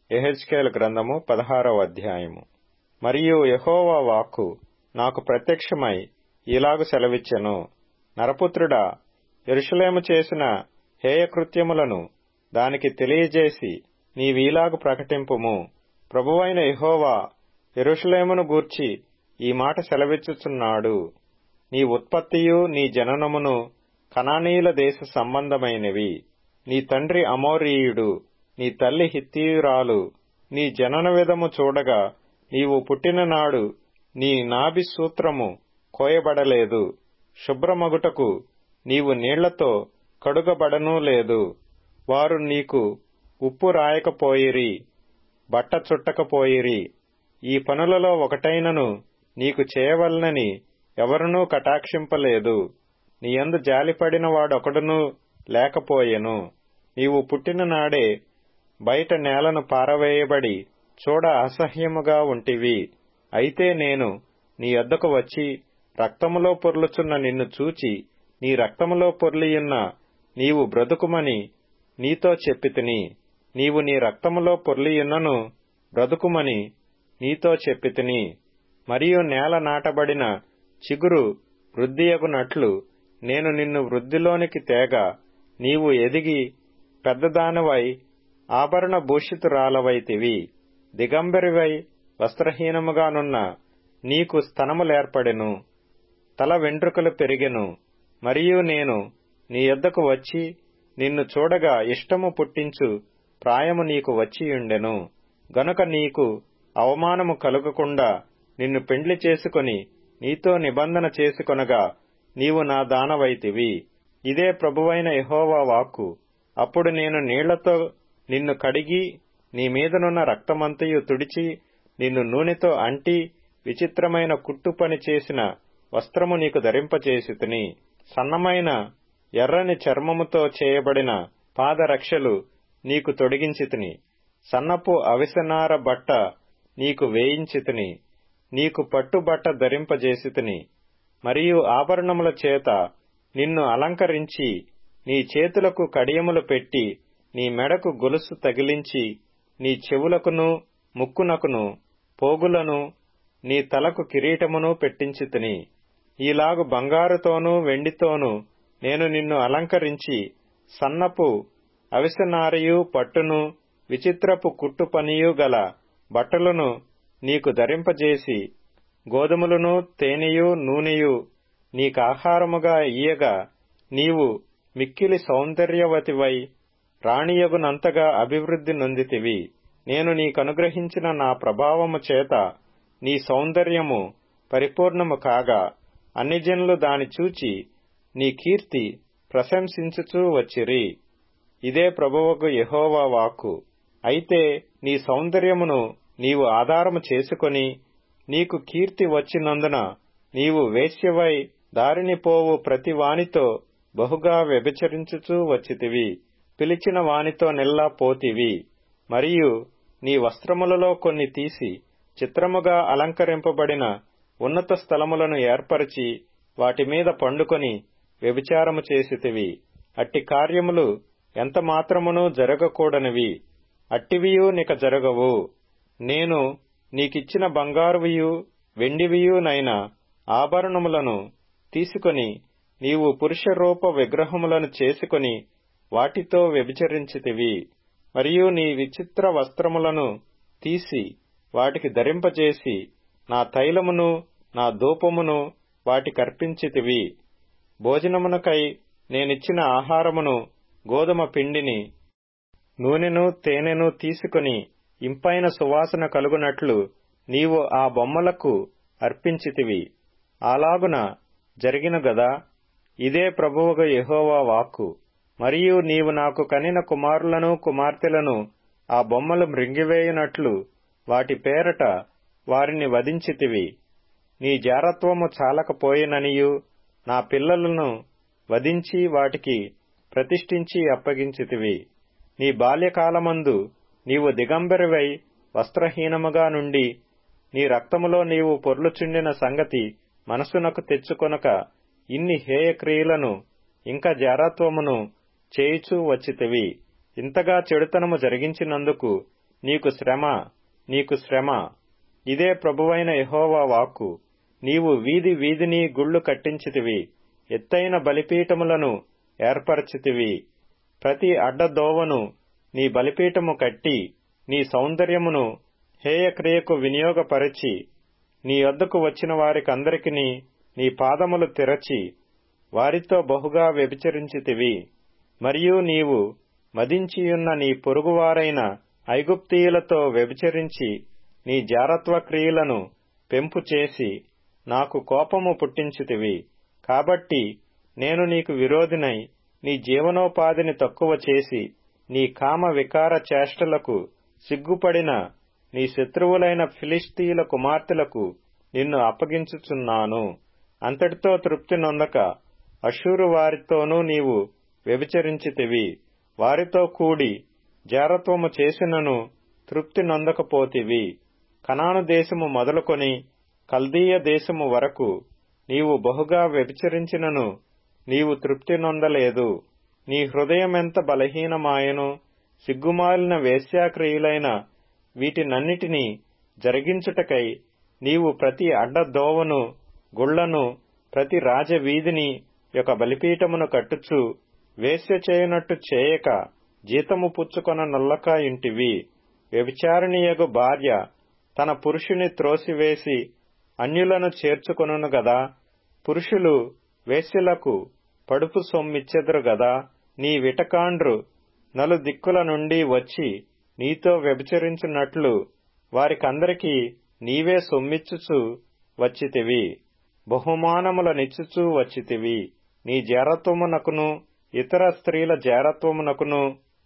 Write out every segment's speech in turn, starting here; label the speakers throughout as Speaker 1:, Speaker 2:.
Speaker 1: యెహెజ్కేలు గ్రంథము 16వ అధ్యాయము. మరియు యెహోవా వాక్కు నాకు ప్రత్యక్షమై ఇలాగు సెలవిచ్చెను. నరపుత్రుడా, యెరూషలేము చేసిన హేయకృత్యములను దానికి తెలియజేసి నీవీలాగు ప్రకటింపుము. ప్రభువైన యెహోవా యెరూషలేమును గూర్చి ఈ మాట సెలవిచ్చుచున్నాడు. నీ ఉత్పత్తియు నీ జననమును కనానీయుల దేశ సంబంధమైనవి. నీ తండ్రి అమోరీయుడు, నీ తల్లి హిత్తీయురాలు. నీ జనన విధము చూడగా నీవు పుట్టిన నాడు నీ నాభి సూత్రము కోయబడలేదు. శుభ్రమగుటకు నీవు నీళ్లతో కడుగబడనూ లేదు. వారు నీకు ఉప్పు రాయకపోయిరి, బట్ట చుట్టకపోయిరి. ఈ పనులలో ఒకటైనను నీకు చేయవలనని ఎవరునూ కటాక్షింపలేదు. నీయందు జాలిపడిన వాడొకడునూ లేకపోయెను. నీవు పుట్టిన నాడే బయట నేలను పారవేయబడి చూడ అసహ్యముగా ఉంటివి. అయితే నేను నీ యొద్దకు వచ్చి రక్తములో పొర్లుచున్న నిన్ను చూచి నీ రక్తములో పొర్లియున్న నీవు బ్రతుకుమని నీతో చెప్పితిని. నీవు నీ రక్తములో పొర్లియున్నను బ్రతుకుమని నీతో చెప్పితిని. మరియు నేల నాటబడిన చిగురు వృద్ధియగునట్లు నేను నిన్ను వృద్ధిలోనికి తేగ నీవు ఎదిగి పెద్దదానివై ఆభరణ భూషితురాలవైతివి. దిగంబరివై వస్త్రహీనముగానున్న నీకు స్తనములేర్పడెను, తల వెంట్రుకలు పెరిగెను. మరియు నేను నీ యొద్దకు వచ్చి నిన్ను చూడగా ఇష్టము పుట్టించు ప్రాయము నీకు వచ్చియుండెను. గనుక నీకు అవమానము కలుగకుండా నిన్ను పెండ్లి చేసుకొని నీతో నిబంధన చేసుకొనగా నీవు నా దానవైతివి. ఇదే ప్రభువైన యెహోవా వాక్కు. అప్పుడు నేను నీళ్లతో నిన్ను కడిగి నీ మీదనున్న రక్తమంతయు తుడిచి నిన్ను నూనెతో అంటి విచిత్రమైన కుట్టు పని చేసిన వస్త్రము నీకు ధరింపచేసితిని. సన్నమైన ఎర్రని చర్మముతో చేయబడిన పాదరక్షలు నీకు తొడిగించితిని. సన్నపు అవిసెనార బట్ట నీకు వేయించితిని. నీకు పట్టుబట్ట ధరింపజేసితిని. మరియు ఆభరణముల చేత నిన్ను అలంకరించి నీ చేతులకు కడియములు పెట్టి నీ మెడకు గొలుసు తగిలించి నీ చెవులకును ముక్కునకును పోగులను నీ తలకు కిరీటమును పెట్టించితిని. ఈలాగు బంగారుతోనూ వెండితోనూ నేను నిన్ను అలంకరించి సన్నపు అవిసెనారయు పట్టును విచిత్రపు కుట్టు పనియు గల బట్టలను నీకు ధరింపజేసి గోధుమలను తేనెయు నూనెయు నీకాహారముగా ఇయ్యగా నీవు మిక్కిలి సౌందర్యవతివై రాణియగునంతగా అభివృద్ధి నొందితివి. నేను నీకనుగ్రహించిన నా ప్రభావము చేత నీ సౌందర్యము పరిపూర్ణము కాగా అన్యజనులు దాని చూచి నీ కీర్తి ప్రశంసించుచూ వచ్చిరి. ఇదే ప్రభువగు యెహోవా వాక్కు. అయితే నీ సౌందర్యమును నీవు ఆధారము చేసుకొని నీకు కీర్తి వచ్చినందున నీవు వేశ్యవై దారిని పోవు ప్రతి వానితో బహుగా వ్యభిచరించుచూ వచ్చితివి. పిలిచిన వానితో నెల్లా పోతివి. మరియు నీ వస్త్రములలో కొన్ని తీసి చిత్రముగా అలంకరింపబడిన ఉన్నత స్థలములను ఏర్పరచి వాటి మీద పండుకొని వ్యభిచారము చేసితివి. అట్టి కార్యములు ఎంత మాత్రమునూ జరగకూడనివి. అట్టివియూ నిక జరగవు. నేను నీకిచ్చిన బంగారువియు వెండివియునైన ఆభరణములను తీసుకొని నీవు పురుషరూప విగ్రహములను చేసుకొని వాటితో వ్యభిచరించితివి. మరియు నీ విచిత్ర వస్త్రములను తీసి వాటికి ధరింపజేసి నా తైలమును నా ధూపమును వాటికర్పించితివి. భోజనమునకై నేనిచ్చిన ఆహారమును గోధుమ పిండిని నూనెను తేనెను తీసుకొని ఇంపైన సువాసన కలుగునట్లు నీవు ఆ బొమ్మలకు అర్పించితివి. అలాగున జరిగిన గదా. ఇదే ప్రభువుగా యెహోవా వాక్కు. మరియు నీవు నాకు కనిన కుమారులను కుమార్తెలను ఆ బొమ్మలు మృంగివేయునట్లు వాటి పేరట వారిని వధించితివి. నీ జారత్వము చాలకపోయిననియు నా పిల్లలను వధించి వాటికి ప్రతిష్ఠించి అప్పగించితివి. నీ బాల్యకాలమందు నీవు దిగంబరివై వస్త్రహీనముగా నుండి నీ రక్తములో నీవు పొర్లుచుండిన సంగతి మనసునకు తెచ్చుకొనక ఇన్ని హేయక్రియలను ఇంకా జారత్వమును చేయుచూ వచ్చితివి. ఇంతగా చెడుతనము జరిగించినందుకు నీకు శ్రమ, నీకు శ్రమ. ఇదే ప్రభువైన యెహోవా వాక్కు. నీవు వీధి వీధిని గుళ్ళు కట్టించితివి, ఎత్తైన బలిపీఠములను ఏర్పరచితివి. ప్రతి అడ్డదోవను నీ బలిపీఠము కట్టి, నీ సౌందర్యమును హేయక్రియకు వినియోగపరచి, నీ యొద్దకు వచ్చిన వారికందరికిని నీ పాదములు తెరచి, వారితో బహుగా వ్యభిచరించితివి. మరియు నీవు మదించియున్న నీ పొరుగువారైన ఐగుప్తీయులతో వ్యభిచరించి, నీ జారత్వ క్రియలను పెంపు చేసి, నాకు కోపము పుట్టించితివి. కాబట్టి నేను నీకు విరోధినై నీ జీవనోపాధిని తక్కువ చేసి, నీ కామ వికార చేష్టలకు సిగ్గుపడిన నీ శత్రువులైన ఫిలిష్తీయుల కుమార్తెలకు నిన్ను అప్పగించుచున్నాను. అంతటితో తృప్తి నొందక అష్షూరు వారితోనూ నీవు వ్యభిచరించితివి. వారితో కూడి జారత్వము చేసినను తృప్తి నొందకపోతివి. కనాను దేశము మొదలుకొని కల్దీయ దేశము వరకు నీవు బహుగా వ్యభిచరించినను నీవు తృప్తి నొందలేదు. నీ హృదయమెంత బలహీనమాయను. సిగ్గుమాలిన వేశ్యాక్రియలైన వీటినన్నిటినీ జరిగించుటకై నీవు ప్రతి అడ్డదోవను, గుళ్లను, ప్రతి రాజవీధిని యొక్క బలిపీఠమును కట్టుచు, వేశ్య చేయునట్టు చేయక జీతము పుచ్చుకొన నొల్లక ఇంటివి. వ్యభిచారిణియగు భార్య తన పురుషుని త్రోసివేసి అన్యులను చేర్చుకొనును గదా. పురుషులు వేశ్యలకు పడుపు సొమ్మిచ్చెదరు గదా. నీ విటకాండ్రు నలుదిక్కుల నుండి వచ్చి నీతో వ్యభిచరించున్నట్లు వారికందరికీ నీవే సొమ్మిచ్చుచు వచ్చితివి, బహుమానములనిచ్చుచూ వచ్చితివి. నీ జారత్వమునకును ఇతర స్త్రీల జారత్వమునకును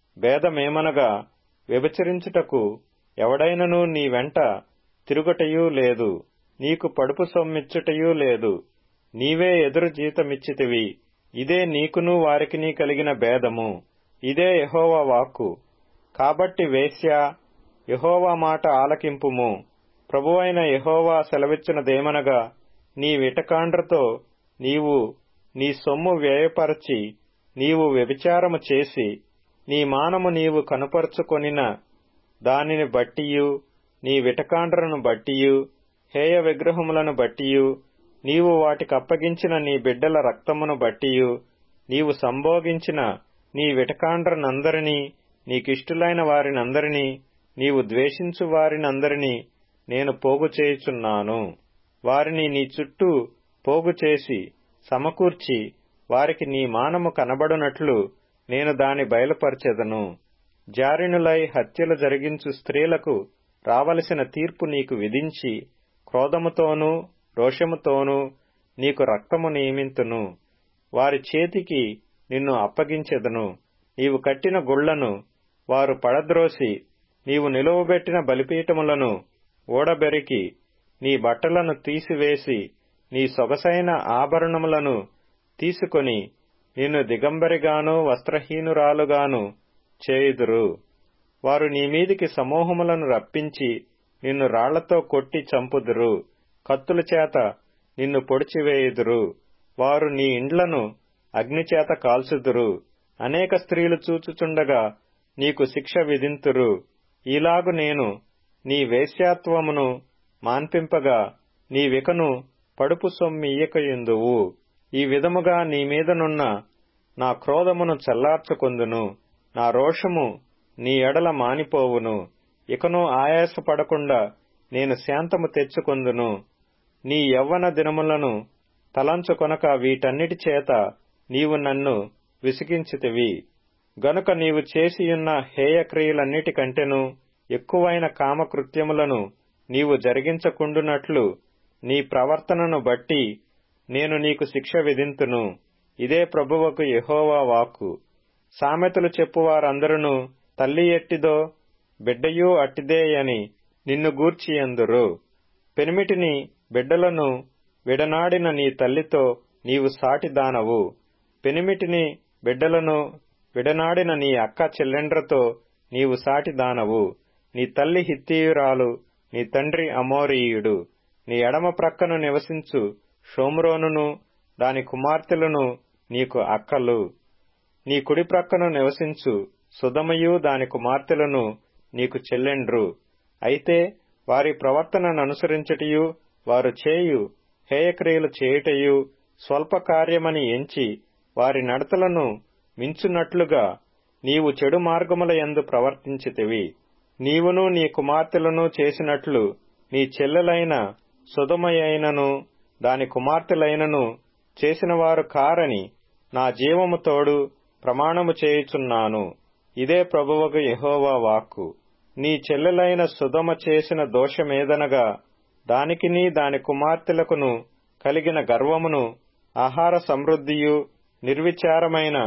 Speaker 1: భేదమేమనగా, వ్యభిచరించుటకు ఎవడైనను నీ వెంట తిరుగుటయూ లేదు, నీకు పడుపు సొమ్మిచ్చుటయూ లేదు. నీవే ఎదురు జీతమిచ్చితివి. ఇదే నీకును వారికిని కలిగిన భేదము. ఇదే యెహోవా వాక్కు. కాబట్టి వేశ్యా, యెహోవా మాట ఆలకింపుము. ప్రభువైన యెహోవా సెలవిచ్చినదేమనగా, నీ విటకాండ్రతో నీవు నీ సొమ్ము వ్యయపరచి, నీవు వ్యభిచారము చేసి, నీ మానము నీవు కనుపరుచుకొనిన దానిని బట్టియు, నీ విటకాండ్రను బట్టియు, హేయ విగ్రహములను బట్టియు, నీవు వాటికప్పగించిన నీ బిడ్డల రక్తమును బట్టియు, నీవు సంభోగించిన నీ విటకాండ్రనందరినీ, నీకిష్టులైన వారినందరినీ, నీవు ద్వేషించు వారినందరినీ నేను పోగు చేయుచున్నాను. వారిని నీ చుట్టూ పోగు చేసి సమకూర్చి, వారికి నీ మానము కనబడునట్లు నేను దాని బయలుపరచెదను. జారినులై హత్యలు జరిగించు స్త్రీలకు రావలసిన తీర్పు నీకు విధించి, క్రోధముతోనూ రోషముతోనూ నీకు రక్తము నియమింతును. వారి చేతికి నిన్ను అప్పగించెదను. నీవు కట్టిన గుళ్లను వారు పడద్రోసి, నీవు నిలువబెట్టిన బలిపీఠములను ఊడబెరికి, నీ బట్టలను తీసివేసి, నీ సొగసైన ఆభరణములను తీసుకొని నిన్ను దిగంబరిగాను వస్త్రహీనురాలుగాను చేయుదురు. వారు నీ మీదికి సమూహములను రప్పించి నిన్ను రాళ్లతో కొట్టి చంపుదురు. కత్తుల చేత నిన్ను పొడిచివేయుదురు. వారు నీ ఇండ్లను అగ్నిచేత కాల్చుదురు. అనేక స్త్రీలు చూచుచుండగా నీకు శిక్ష విధింతురు. ఈలాగు నేను నీ వేశ్యాత్వమును మాన్పింపగా నీవికను పడుపు సొమ్మియ్యకయుందువు. ఈ విధముగా నీ మీదనున్న నా క్రోధమును చల్లార్చుకొందును. నా రోషము నీ ఎడల మానిపోవును. ఇకను ఆయాసపడకుండా నేను శాంతము తెచ్చుకొందును. నీ యవ్వన దినములను తలంచుకొనక వీటన్నిటి చేత నీవు నన్ను విసిగించితివి. గనుక నీవు చేసియున్న హేయక్రియలన్నిటికంటెను ఎక్కువైన కామకృత్యములను నీవు జరిగించకుండునట్లు నీ ప్రవర్తనను బట్టి నేను నీకు శిక్ష విధింతును. ఇదే ప్రభువకు యెహోవా వాక్కు. సామెతలు చెప్పువారందరును తల్లి ఎట్టిదో బిడ్డయూ అట్టిదే అని నిన్ను గూర్చి అందురు. పెనిమిటిని బిడ్డలను విడనాడిన నీ తల్లితో నీవు సాటిదానవు. పెనిమిటిని బిడ్డలను విడనాడిన నీ అక్క చెల్లెండ్రతో నీవు సాటిదానవు. నీ తల్లి హిత్తీయురాలు, నీ తండ్రి అమోరీయుడు. నీ ఎడమ ప్రక్కను నివసించు షోమ్రోనును దాని కుమార్తెలను నీకు అక్కలు. నీ కుడి ప్రక్కను నివసించు సొదొమయు దాని కుమార్తెలను నీకు చెల్లెండ్రు. అయితే వారి ప్రవర్తనను అనుసరించుటయు వారు చేయు హేయక్రియలు చేయుటయు స్వల్ప కార్యమని ఎంచి వారి నడతలను మించునట్లుగా నీవు చెడు మార్గముల యందు ప్రవర్తించితివి. నీవును నీ కుమార్తెలను చేసినట్లు నీ చెల్లెలైన సొదొమయైనను దాని కుమార్తెలైనను చేసినవారు కారని నా జీవము తోడు ప్రమాణము చేయుచున్నాను. ఇదే ప్రభువగు యెహోవా వాక్కు. నీ చెల్లెలైన సొదొమ చేసిన దోషమేదనగా దానికిని దాని కుమార్తెలకును కలిగిన గర్వమును ఆహార సమృద్ధియు నిర్విచారమైన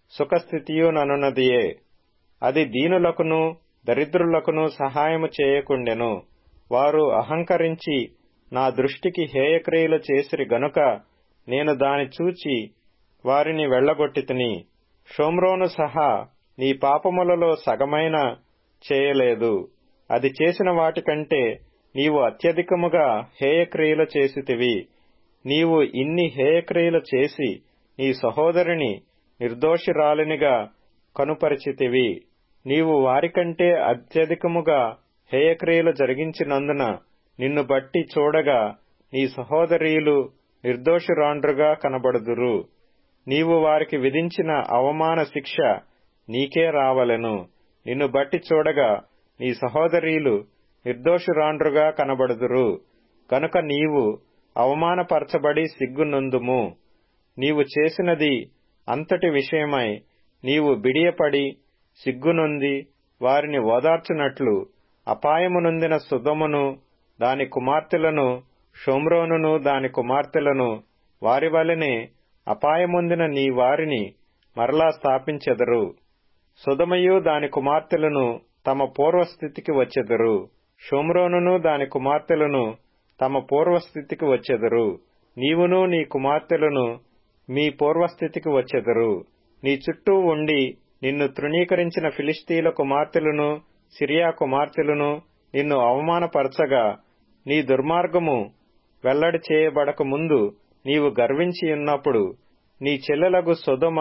Speaker 1: సుఖస్థితియుననున్నదియే. అది దీనులకును దరిద్రులకును సహాయము చేయకుండెను. వారు అహంకరించి నా దృష్టికి హేయక్రియలు చేసిరి గనుక నేను దాని చూచి వారిని వెళ్లగొట్టితిని. షోమ్రోను సహా నీ పాపములలో సగమైన చేయలేదు. అది చేసిన వాటికంటే నీవు అత్యధికముగా హేయక్రియలు చేసితివి. నీవు ఇన్ని హేయక్రియలు చేసి నీ సహోదరిని నిర్దోషిరాలినిగా కనుపరిచితివి. నీవు వారికంటే అత్యధికముగా హేయక్రియలు జరిగించినందున నిన్ను బట్టి చూడగా నీ సహోదరీలు నిర్దోషురాండ్రుగా కనబడుదురు. నీవు వారికి విధించిన అవమాన శిక్ష నీకే రావలెను. నిన్ను బట్టి చూడగా నీ సహోదరీలు నిర్దోషురాండ్రుగా కనబడుదురు. కనుక నీవు అవమానపరచబడి సిగ్గునొందుము. నీవు చేసినది అంతటి విషయమై నీవు బిడియపడి సిగ్గునొంది వారిని ఓదార్చునట్లు అపాయమునొందిన సొదొమను దాని కుమార్తెలను షోమ్రోనును దాని కుమార్తెలను వారి వలెనే అపాయమొందిన నీ వారిని మరలా స్థాపించెదరు. సొదొమయు దాని కుమార్తెలను తమ పూర్వస్థితికి వచ్చెదరు. షోమ్రోనును దాని కుమార్తెలను తమ పూర్వస్థితికి వచ్చెదరు. నీవును నీ కుమార్తెలను మీ పూర్వస్థితికి వచ్చెదరు. నీ చుట్టూ ఉండి నిన్ను తృణీకరించిన ఫిలిష్తీయుల కుమార్తెలను సిరియా కుమార్తెలను నిన్ను అవమానపరచగా నీ దుర్మార్గము వెల్లడి చేయబడక ముందు నీవు గర్వించియున్నప్పుడు నీ చెల్లెలగు సొదొమ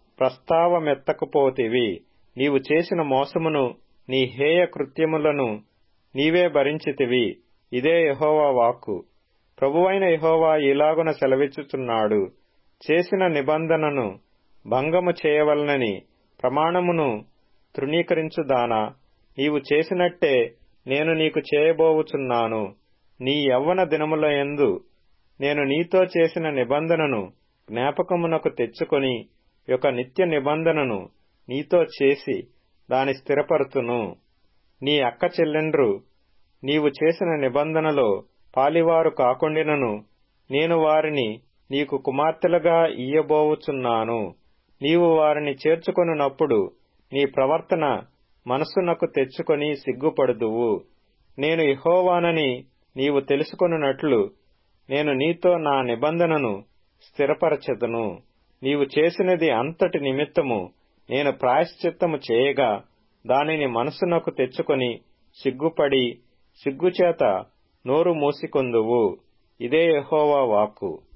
Speaker 1: ప్రస్తావమెత్తకపోతివి. నీవు చేసిన మోసమును నీ హేయ కృత్యములను నీవే భరించితివి. ఇదే యెహోవా వాక్కు. ప్రభువైన యెహోవా ఇలాగున సెలవిచ్చుచున్నాడు. చేసిన నిబంధనను భంగము చేయవలనని ప్రమాణమును తృణీకరించుదానా, నీవు చేసినట్టే నేను నీకు చేయబోవుచున్నాను. నీ యవ్వన దినములయందు నేను నీతో చేసిన నిబంధనను జ్ఞాపకమునకు తెచ్చుకొని ఒక నిత్య నిబంధనను నీతో చేసి దాని స్థిరపరచును. నీ అక్క చెల్లెండ్రు నీవు చేసిన నిబంధనలో పాలివారు కాకుండినను నేను వారిని నీకు కుమార్తెలుగా ఇయ్యబోవుచున్నాను. నీవు వారిని చేర్చుకొనున్నప్పుడు నీ ప్రవర్తన మనస్సునకు తెచ్చుకొని సిగ్గుపడుదువు. నేను యెహోవానని నీవు తెలుసుకొనున్నట్లు నేను నీతో నా నిబంధనను స్థిరపరచెదను. నీవు చేసినది అంతటి నిమిత్తము నేను ప్రాయశ్చిత్తము చేయగా దానిని మనస్సునకు తెచ్చుకొని సిగ్గుపడి సిగ్గుచేత నోరు మూసికొందువు. ఇదే యెహోవా వాక్కు.